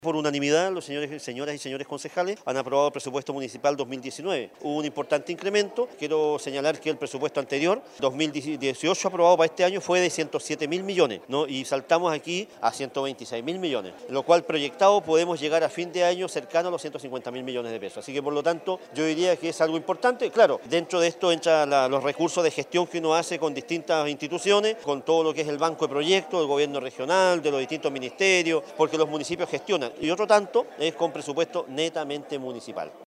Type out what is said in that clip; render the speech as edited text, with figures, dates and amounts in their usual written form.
Por unanimidad, señoras y señores concejales han aprobado el presupuesto municipal 2019. Hubo un importante incremento. Quiero señalar que el presupuesto anterior, 2018 aprobado para este año, fue de 107.000 millones, ¿no? Y saltamos aquí a 126.000 millones, lo cual proyectado podemos llegar a fin de año cercano a los 150.000 millones de pesos. Así que por lo tanto yo diría que es algo importante. Claro, dentro de esto entran los recursos de gestión que uno hace con distintas instituciones, con todo lo que es el banco de proyectos, del gobierno regional, de los distintos ministerios, porque los municipios gestionan. Y otro tanto es con presupuesto netamente municipal.